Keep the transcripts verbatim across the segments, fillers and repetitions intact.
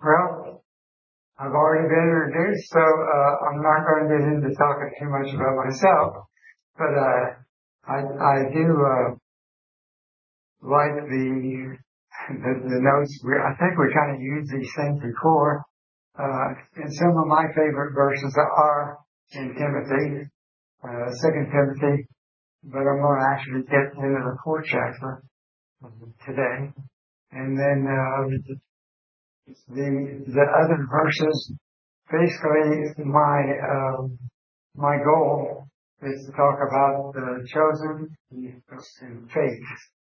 Well, I've already been introduced, so uh, I'm not going to get into talking too much about myself. But uh, I, I do uh, like the, the the notes. We, I think we kind of used these things before. Uh, and some of my favorite verses are in Timothy, uh, Second Timothy. But I'm going to actually get into the fourth chapter today, and then uh, the the other verses. Basically, my um, my goal is to talk about the chosen and faith.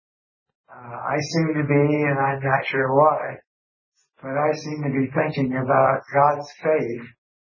Uh, I seem to be, and I'm not sure why, but I seem to be thinking about God's faith,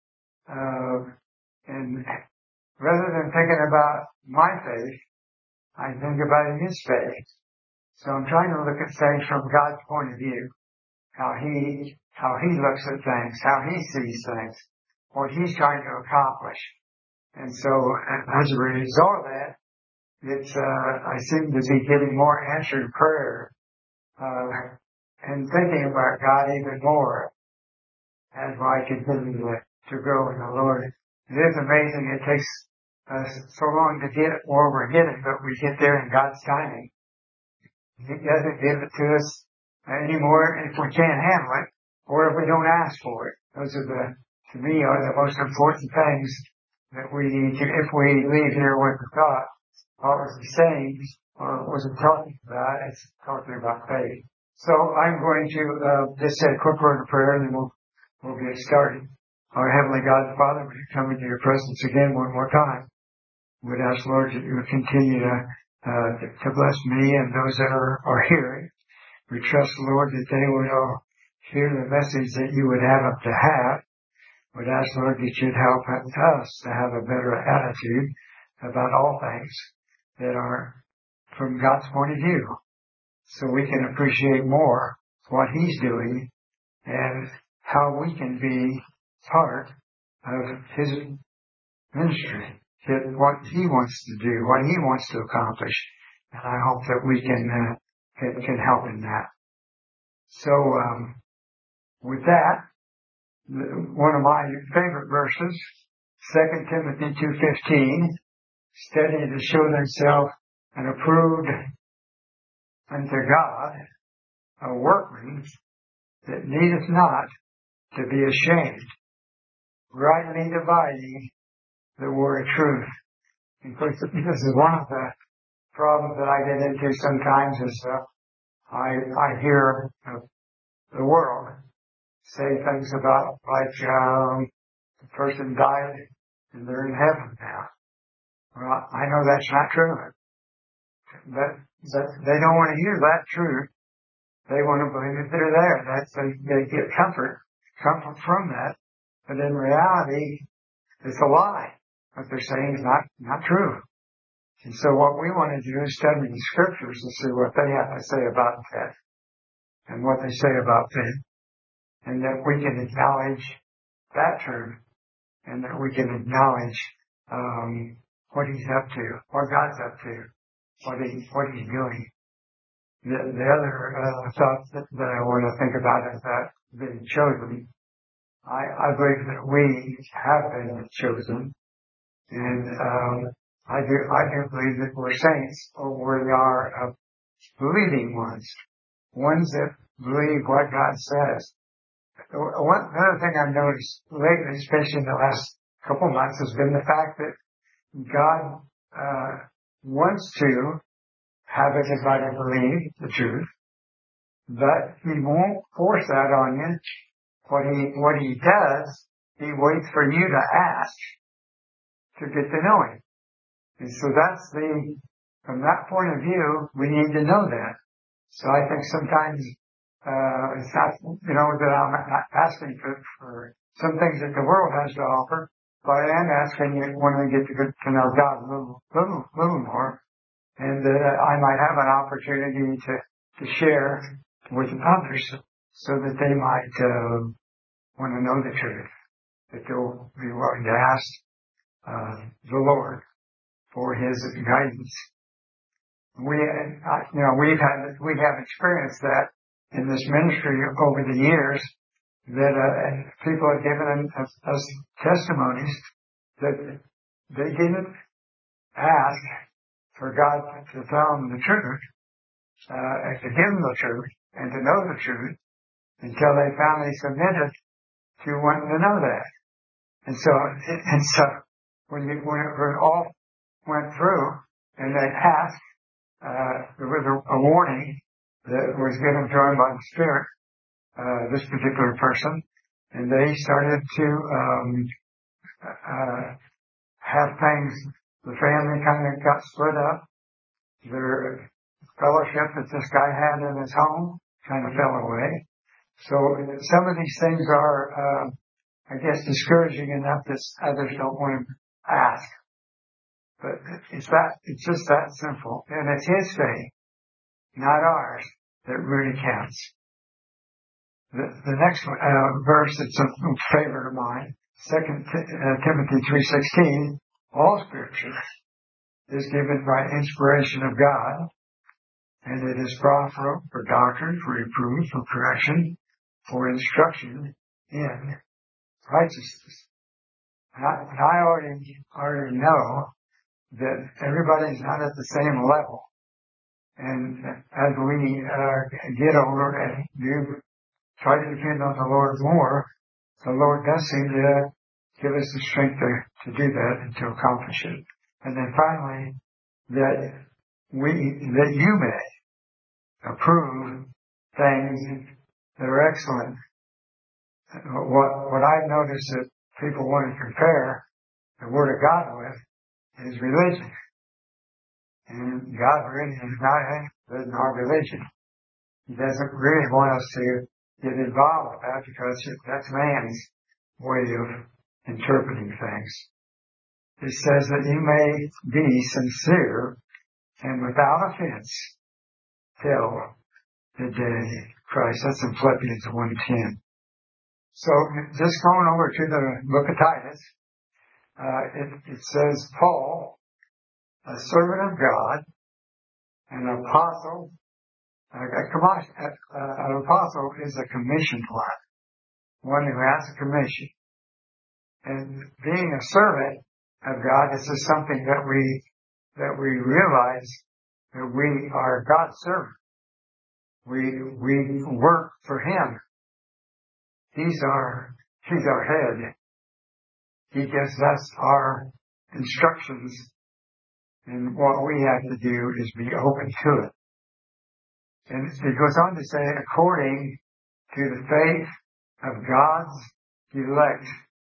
uh, and rather than thinking about my faith, I think about His faith. So I'm trying to look at things from God's point of view, how He how He looks at things, how He sees things, what He's trying to accomplish. And so, as a result of that, it's uh, I seem to be getting more answered prayer, uh, and thinking about God even more as I continue to, to grow in the Lord. It is amazing. It takes us so long to get where we're getting, but we get there in God's timing. He doesn't give it to us anymore if we can't handle it, or if we don't ask for it. Those are the, to me, are the most important things that we need to, if we leave here with the thought, what was he saying, or was it talking about? It's talking about faith. So I'm going to uh, just say a quick word of prayer, and then we'll we'll get started. Our Heavenly God, Father, we come into your presence again one more time. We'd ask, Lord, that you would continue to uh, to bless me and those that are, are hearing. We trust, Lord, that they will hear the message that you would have them to have. We'd ask, Lord, that you'd help us to have a better attitude about all things that are from God's point of view, so we can appreciate more what He's doing and how we can be part of His ministry, what He wants to do, what He wants to accomplish. And I hope that we can uh, can, can help in that. So um, with that, one of my favorite verses, Second Timothy two fifteen, study to show thyself an approved unto God, a workman that needeth not to be ashamed, rightly dividing the word of truth. And of course, this is one of the problems that I get into sometimes is uh, I I hear uh, the world say things about like um, the person died and they're in heaven now. Well, I know that's not true, but, but they don't want to hear that truth. They want to believe that they're there. That's they, they get comfort, comfort from that. But in reality, it's a lie. What they're saying is not not true. And so what we want to do is study the scriptures and see what they have to say about that and what they say about faith, and that we can acknowledge that truth, and that we can acknowledge um, what He's up to, what God's up to, what He what He's doing. The, the other uh, thought that, that I want to think about is that being chosen. I, I believe that we have been chosen, and um, I do I do believe that we're saints, or we are uh, believing ones, ones that believe what God says. One another thing I've noticed lately, especially in the last couple of months, has been the fact that God uh, wants to have everybody believe the truth, but He won't force that on you. What he what he does, He waits for you to ask to get to know Him. And so that's the, from that point of view, we need to know that. So I think sometimes uh, it's not, you know, that I'm not asking for, for some things that the world has to offer, but I am asking you when we get to get to know God a little, little, little more, and that uh, I might have an opportunity to to share with others, so that they might uh, want to know the truth, that they'll be willing to ask uh, the Lord for His guidance. We, uh, you know, we've had we have experienced that in this ministry over the years, that uh, and people have given us, us testimonies that they didn't ask for God to tell them the truth, uh, and to give them the truth, and to know the truth, until they finally submitted to wanting to know that. And so, and so, when you, when it all went through, and they asked, uh, there was a, a warning that was given to them by the Spirit, uh, this particular person, and they started to, um, uh, have things, the family kind of got split up. Their fellowship that this guy had in his home kind of fell away. So some of these things are, uh, I guess, discouraging enough that others don't want to ask. But it's that, it's just that simple. And it's his faith, not ours, that really counts. The, the next uh, verse that's a favorite of mine, Second uh, Timothy three sixteen, all Scripture is given by inspiration of God, and it is profitable for doctrine, for reproof, for correction, for instruction in righteousness. And I, and I already, already know that everybody's not at the same level. And as we uh, get older and do try to depend on the Lord more, the Lord does seem to give us the strength to, to do that and to accomplish it. And then finally, that we, that you may approve things that are excellent. What, what I've noticed that people want to compare the Word of God with is religion. And God really is not interested in our religion. He doesn't really want us to get involved with that because that's man's way of interpreting things. It says that you may be sincere and without offense till the day Christ. That's in Philippians one ten. So just going over to the book of Titus, uh, it, it says, Paul, a servant of God, an apostle. Uh, a, uh, an apostle is a commissioned one, one who has a commission. And being a servant of God, this is something that we that we realize that we are God's servant. We we work for Him. He's our He's our head. He gives us our instructions, and what we have to do is be open to it. And it goes on to say, according to the faith of God's elect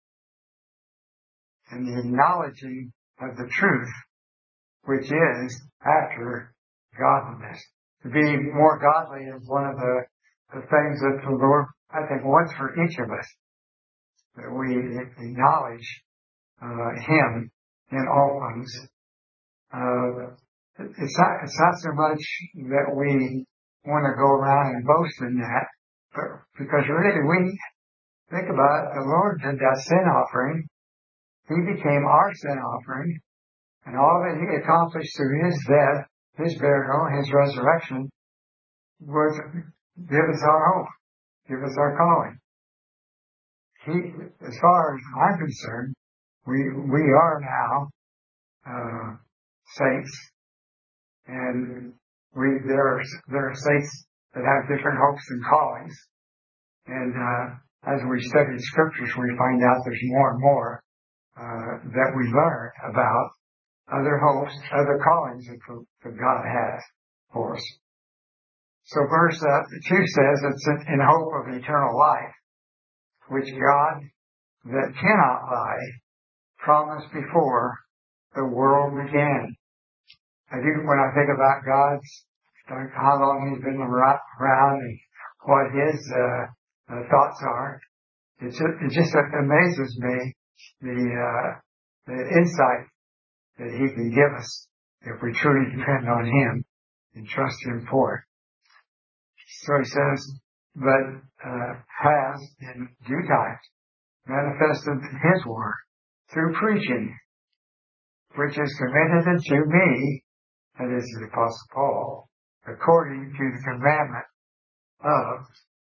and the acknowledging of the truth, which is after godliness. To be more godly is one of the, the things that the Lord, I think, wants for each of us. That we acknowledge uh, Him in all things. Uh, it's not, it's not so much that we want to go around and boast in that, but because really we think about it, the Lord did that sin offering. He became our sin offering, and all that He accomplished through His death, His burial, His resurrection, was give us our hope, give us our calling. He, as far as I'm concerned, we we are now uh, saints, and we there are there are saints that have different hopes and callings, and uh, as we study the Scriptures, we find out there's more and more uh, that we learn about other hopes, other callings that, that God has for us. So verse uh, two says it's in, in hope of eternal life, which God, that cannot lie, promised before the world began. I do, when I think about God's, how long He's been around and what His uh, uh, thoughts are, it just, it just amazes me the uh, the insight that He can give us if we truly depend on Him and trust Him for it. So He says, but uh, has in due time manifested His word through preaching, which is committed unto me, that is the Apostle Paul, according to the commandment of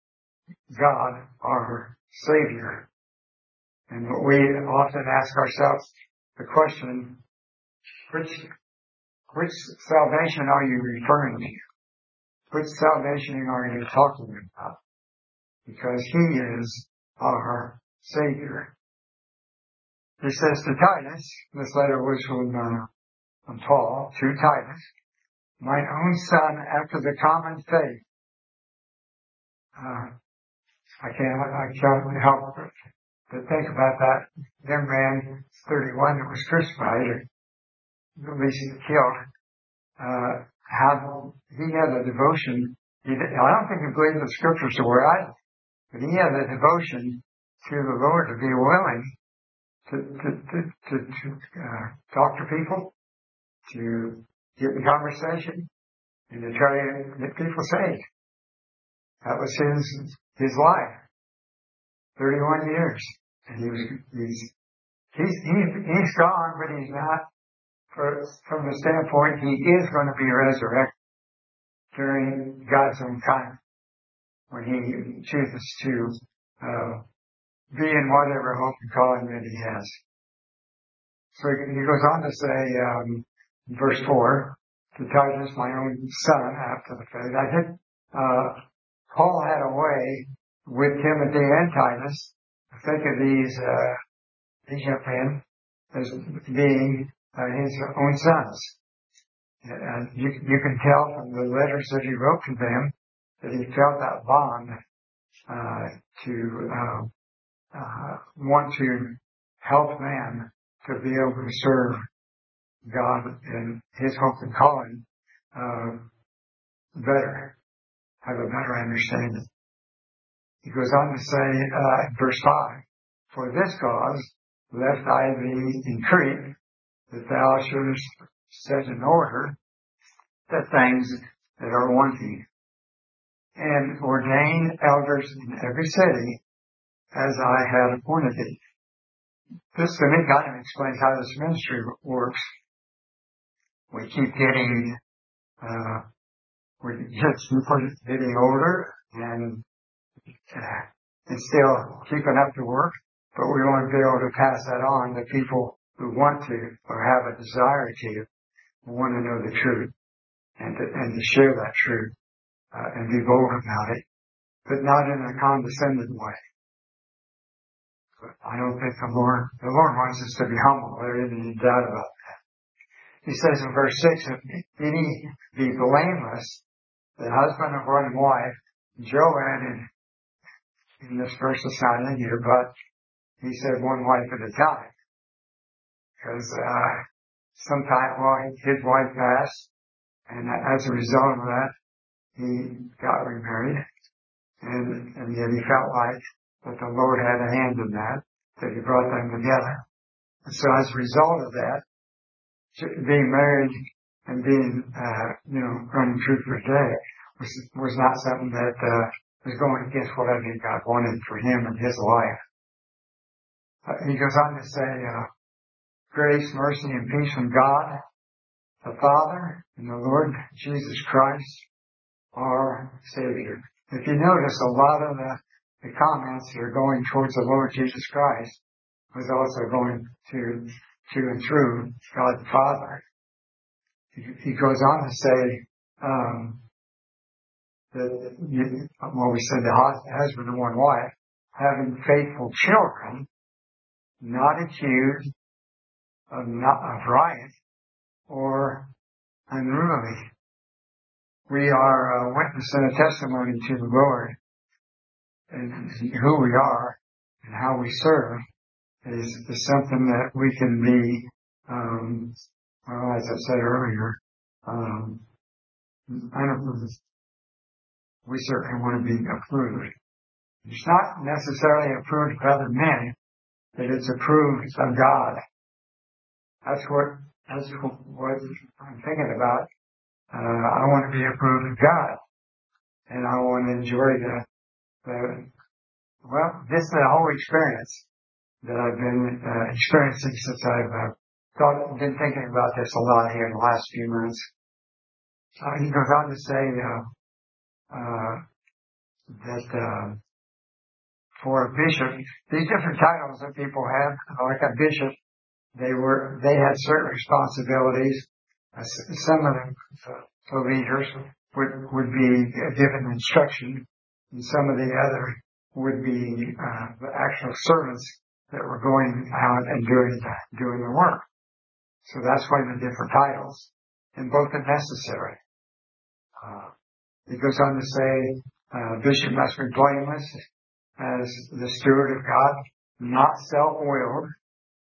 God, our Savior. And we often ask ourselves the question, which, which salvation are you referring to? Which salvation are you talking about? Because He is our Savior. He says to Titus, this letter was from, uh, from Paul to Titus, my own son after the common faith. Uh, I can't, I can't help but think about that young man, thirty-one, that was crucified, or at least killed. Uh, how he had a devotion. He did, I don't think he believed the scriptures were right, but he had a devotion to the Lord to be willing to to to, to, to uh, talk to people, to get in conversation, and to try to get people saved. That was his his life. Thirty-one years, and he was he's he's he's, he's gone, but he's not. For, from the standpoint, he is going to be resurrected during God's own time when He chooses to uh, be in whatever hope and calling that He has. So he goes on to say, um, in verse four, to Titus, my own son, after the faith. I think uh, Paul had a way with Timothy and Titus to think of these uh, these young men as being uh, his own sons. And you, you can tell from the letters that he wrote to them that he felt that bond uh, to uh, uh, want to help man to be able to serve God and His hope and calling uh, better, have a better understanding. He goes on to say uh, in verse five, for this cause left I thee in Crete, that thou shouldest set in order the things that are wanting, and ordain elders in every city as I had appointed thee. This to me kind of explains how this ministry works. We keep getting, uh, we keep getting older and, uh, and still keeping up to work, but we want to be able to pass that on to people who want to or have a desire to want to know the truth and to, and to share that truth uh, and be bold about it, but not in a condescending way. But I don't think the Lord, the Lord wants us to be humble. There isn't any doubt about that. He says in verse six, if any be blameless, the husband of one wife, Joe added in this verse it's not in here, but he said one wife at a time. Because uh, sometime, well, his wife passed, and as a result of that, he got remarried, and, and yet he felt like that the Lord had a hand in that, that He brought them together. And so as a result of that, being married and being, uh, you know, running truth for day was, was not something that, uh, was going against what I think God wanted for him and his life. Uh, he goes on to say, uh, grace, mercy, and peace from God, the Father, and the Lord Jesus Christ, our Savior. If you notice, a lot of the, the comments that are going towards the Lord Jesus Christ was also going to, to and through God the Father. He, he goes on to say, um, that, you, well, we said the husband and one wife, having faithful children, not accused of, not, of riot or unruly. We are a witness and a testimony to the Lord, and who we are and how we serve is, is something that we can be, um, well, as I said earlier, um, I don't, we certainly want to be approved. It's not necessarily approved by other men, but it's approved of God. That's what, that's what I'm thinking about. Uh, I want to be approved of God, and I want to enjoy the, the well, this is the whole experience that I've been uh, experiencing since I've uh, thought, been thinking about this a lot here in the last few months. Uh, he goes on to say uh, uh, that uh, for a bishop. These different titles that people have, like a bishop, they were they had certain responsibilities. Uh, some of the, the leaders would would be given instruction, and some of the other would be uh, the actual servants that were going out and doing doing the work. So that's why the different titles, and both are necessary. Uh, it goes on to say, uh, bishop must be blameless as the steward of God, not self-willed,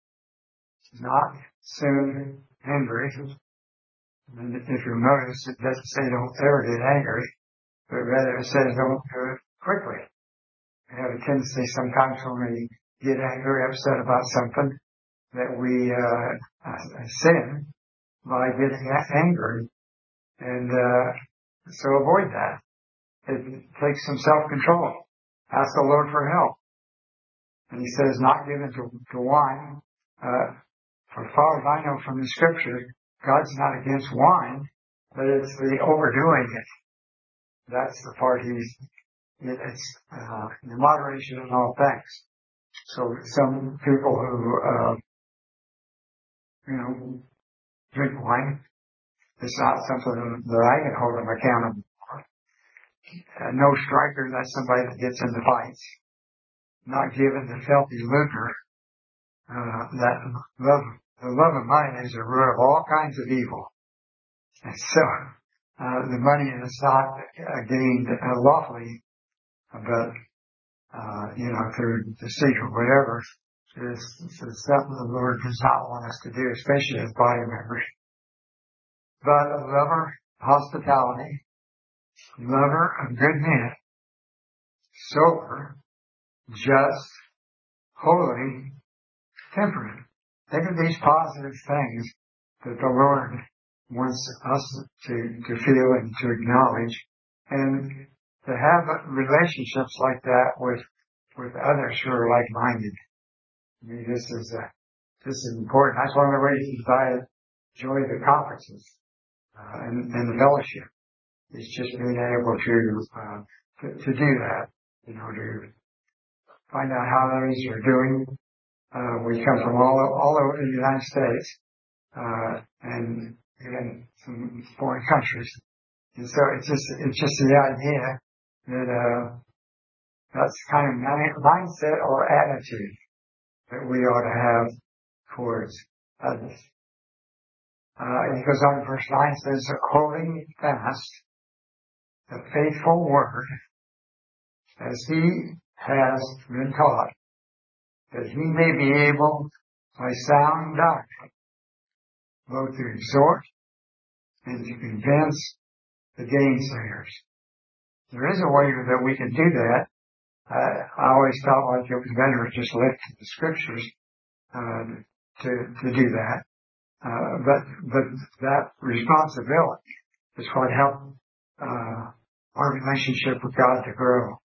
not soon angry. And if you notice, it doesn't say don't ever get angry, but rather it says don't do it quickly. We have a tendency sometimes when we get angry, upset about something, that we uh, uh, sin by getting angry. And uh, so avoid that. It takes some self-control. Ask the Lord for help. And he says, not given to, to wine. Uh, for far as I know from the scripture, God's not against wine, but it's the overdoing it. That's the part he's, it's uh, the moderation in all things. So some people who, uh, you know, drink wine, it's not something that I can hold them accountable for. Uh, no striker, that's somebody that gets into fights. Not given to filthy lucre. Uh, that love, the love of money is a root of all kinds of evil. And so, uh, the money is not uh, gained uh, lawfully, but, uh, you know, through deceit or whatever, is, is something the Lord does not want us to do, especially as body members. But a lover of hospitality, lover of good men, sober, just, holy, temperate. Think of these positive things that the Lord wants us to, to feel and to acknowledge, and to have relationships like that with with others who are like-minded. I mean, this is uh, this is important. That's one of the reasons I enjoy the conferences uh, and, and the fellowship. It's just being able to, uh, to to do that, you know, to find out how others are doing. Uh, we come from all all over the United States, uh, and even some foreign countries. And so it's just it's just the idea that uh, that's kind of mindset or attitude that we ought to have towards others. Uh, it goes on, verse nine says, holding fast the faithful word as he has been taught, that he may be able by sound doctrine both to exhort and to convince the gainsayers. There is a way that we can do that. Uh, I always felt like it was better to just lift the scriptures uh, to to do that. Uh, but but that responsibility is what helped uh, our relationship with God to grow.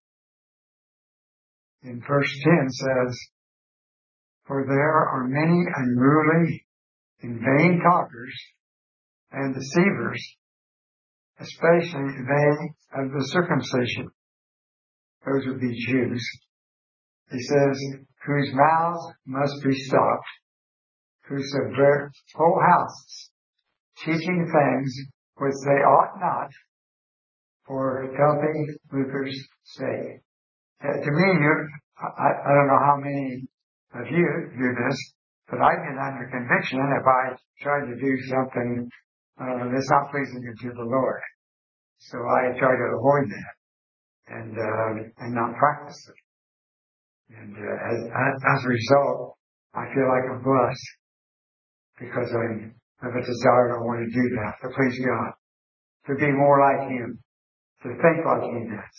In verse ten says, for there are many unruly and vain talkers and deceivers, especially they of the circumcision. Those would be Jews. He says, whose mouths must be stopped, who subvert whole houses, teaching things which they ought not, for filthy lucre's sake. Uh, to me, you, I, I don't know how many of you do this, but I get under conviction if I try to do something uh, that's not pleasing to the Lord. So I try to avoid that and uh, and not practice it. And uh, as, as a result, I feel like I'm blessed because I have a desire, I want to do that, to please God, to be more like Him, to think like He does.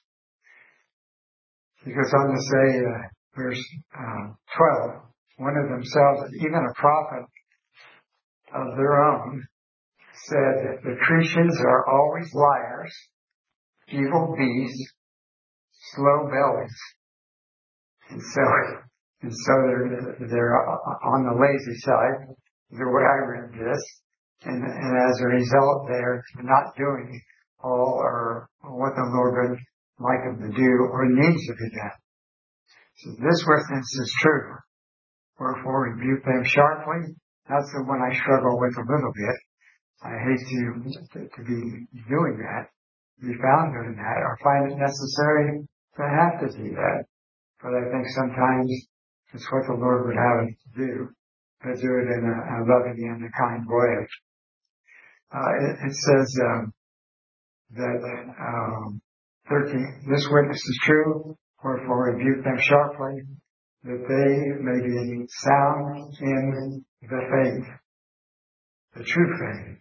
He goes on to say, uh, verse uh, twelve, one of themselves, even a prophet of their own, said that the Cretians are always liars, evil beasts, slow bellies. And so, and so they're, they're on the lazy side, the way I read this. And, and as a result, they're not doing all or what the Lord would like them to do or needs to be done. So this witness is true. Wherefore rebuke them sharply. That's the one I struggle with a little bit. I hate to, to be doing that, be found doing that, or find it necessary to have to do that. But I think sometimes it's what the Lord would have us to do, but do it in a, a loving and a kind way. Uh, it, it says um, that um, thirteen, this witness is true, wherefore rebuke them sharply, that they may be sound in the faith, the true faith,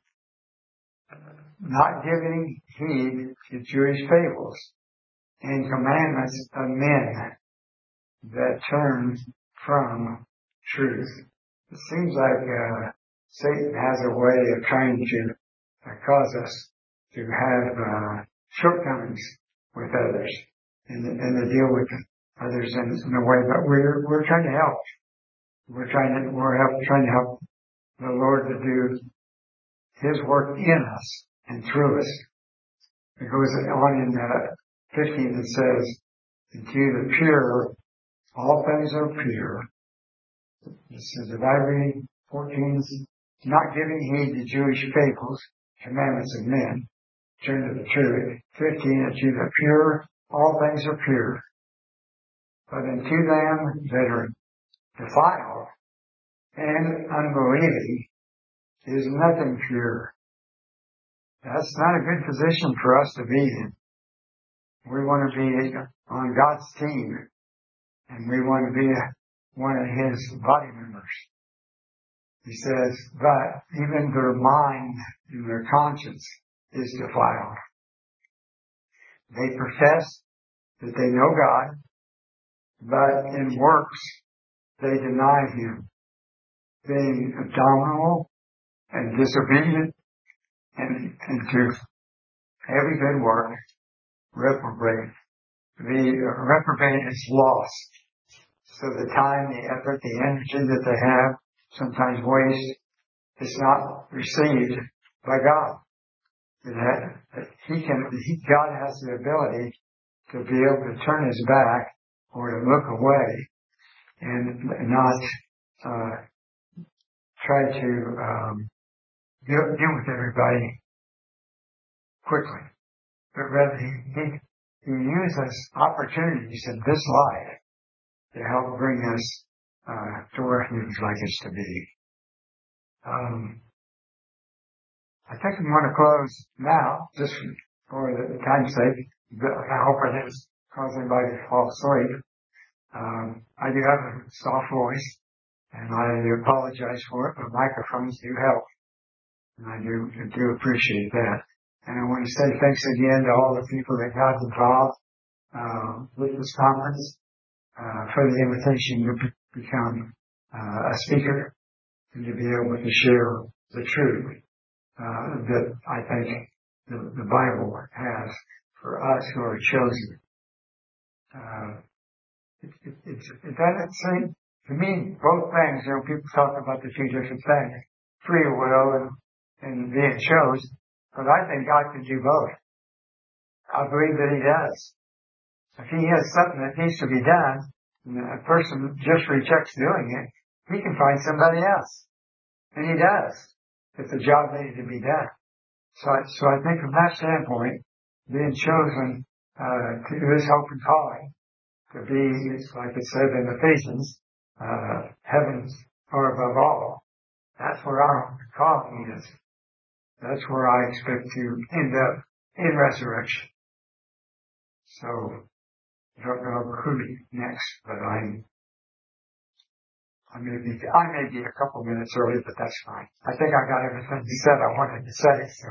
not giving heed to Jewish fables and commandments of men that turn from truth. It seems like uh, Satan has a way of trying to uh, cause us to have uh, shortcomings with others and, and to deal with others in, in a way, but we're we're trying to help. We're trying to we're help, trying to help the Lord to do His work in us and through us. It goes on in uh, fifteen. It says, "To the pure, all things are pure." It says, if I read fourteen, not giving heed to Jewish fables, commandments of men, turn to the truth. fifteen, to the pure, all things are pure. But unto them that are defiled and unbelieving is nothing pure. That's not a good position for us to be in. We want to be on God's team, and we want to be one of His body members. He says, but even their mind and their conscience is defiled. They profess that they know God, but in works they deny Him, being abominable and disobedient, and, and to every good work reprobate. The reprobate is lost. So the time, the effort, the energy that they have, sometimes waste, is not received by God. And that he can, he, God has the ability to be able to turn His back or to look away and not uh, try to um, deal, deal with everybody quickly, but rather he, he, he uses opportunities in this life to help bring us uh, to where He would like us to be. Um, I think I'm going to close now, just for the time's sake. I hope I didn't cause anybody to fall asleep. Um, I do have a soft voice, and I apologize for it, but microphones do help, and I do, I do appreciate that. And I want to say thanks again to all the people that got involved uh, with this conference uh, for the invitation to be- become uh, a speaker and to be able to share the truth uh, that I think the, the Bible has for us who are chosen. Uh, it, it, it's, it doesn't seem, to me, both things, you know, people talk about the two different things, free will and, and being chosen, but I think God can do both. I believe that He does. If He has something that needs to be done, and a person just rejects doing it, He can find somebody else. And He does, if the job needed to be done. So I, so I think from that standpoint, being chosen uh, to His hope and calling, to be, like it said in Ephesians, uh, heavens are above all. That's where our hope and calling is. That's where I expect to end up in resurrection. So I don't know who next, but I'm I may be I may be a couple minutes early, but that's fine. I think I got everything said I wanted to say. So